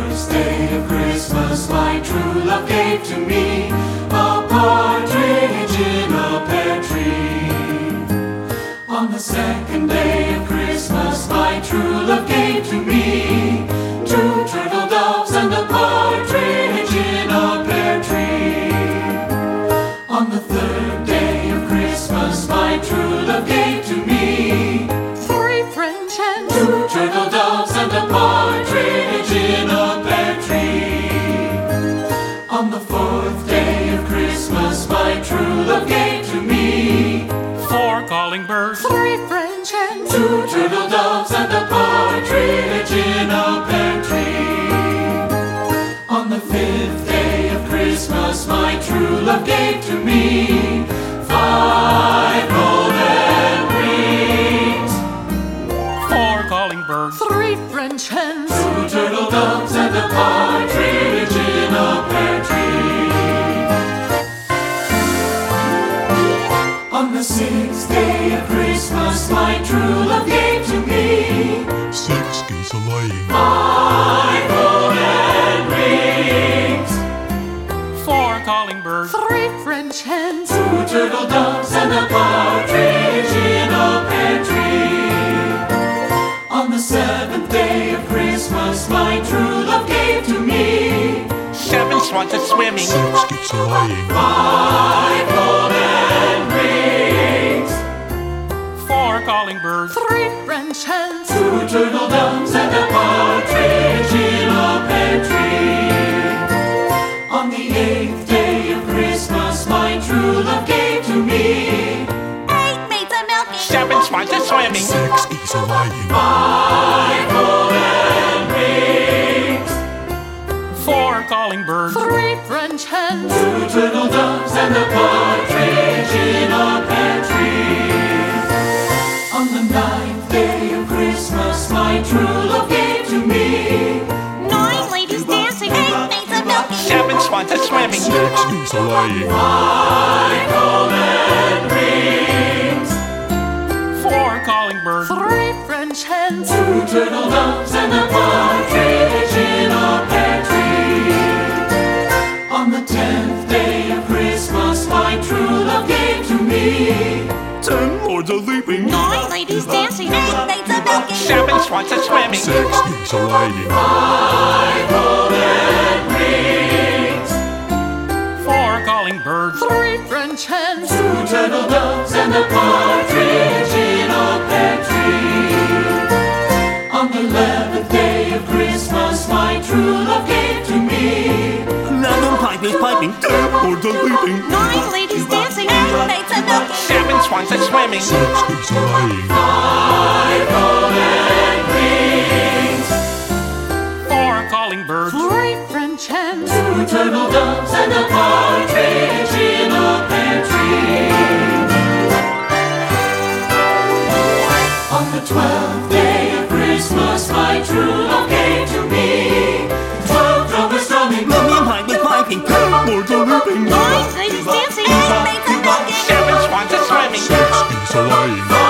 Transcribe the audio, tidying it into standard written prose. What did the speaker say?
first day of Christmas, my true love gave to me a partridge in a pear tree. On the second day of Christmas, my true love gave to me two turtle doves and a partridge in a pear tree. On the third day of Christmas, my true love gave to me three French hens, two turtle doves and a partridge in a pear tree. On the fourth day of Christmas, my true love gave to me four calling birds, three French hens, two turtle doves and a partridge in a pear tree. On the fifth day of Christmas, my true love gave to me five golden rings, four calling birds, three French hens, two turtle doves and a partridge in a pear tree. On the sixth day of Christmas, my true love gave to me six geese a-laying, five golden rings, four calling birds, three French hens, two turtle doves and a partridge in a pear tree. On the seventh day of Christmas, my true love gave to me seven swans a swimming, six geese a-laying, five golden rings, four calling birds, three French hens, two turtle doves and a partridge in a pear tree. On the eighth day of Christmas, my true love gave to me eight maids a milking, seven swans a swimming, six geese a-laying, five golden rings, four calling birds, three French hens, two turtle doves and a partridge in a pear tree. On the ninth day of Christmas, my true love gave to me nine ladies dancing, eight maids a milking, seven swans a swimming, six geese a-laying, five golden rings, four calling birds, three French hens, two turtle doves and a partridge in a pear tree. On the 10th day of Christmas, my true love gave to me 10 lords a-leaping, nine ladies dancing, eight maids a milking, seven swans a swimming, six geese a-laying, five golden rings, four calling birds, three French hens, two turtle doves and a partridge in a pear tree. On the 11th day of Christmas, my true love gave to me Random pipers piping, 10 lords a-leaping, nine ladies dancing, eight maids a milking, seven swans a swimming, six geese a-laying, five golden rings, four calling birds, three French hens, two turtle doves and a partridge in a pear tree. On the 12th day of Christmas, my true love gave to me 12 drummers drumming, random pipers piping, 10 lords a-leaping, nine ladies dancing, eight maids a milking, seven swans a swimming, six geese a-laying,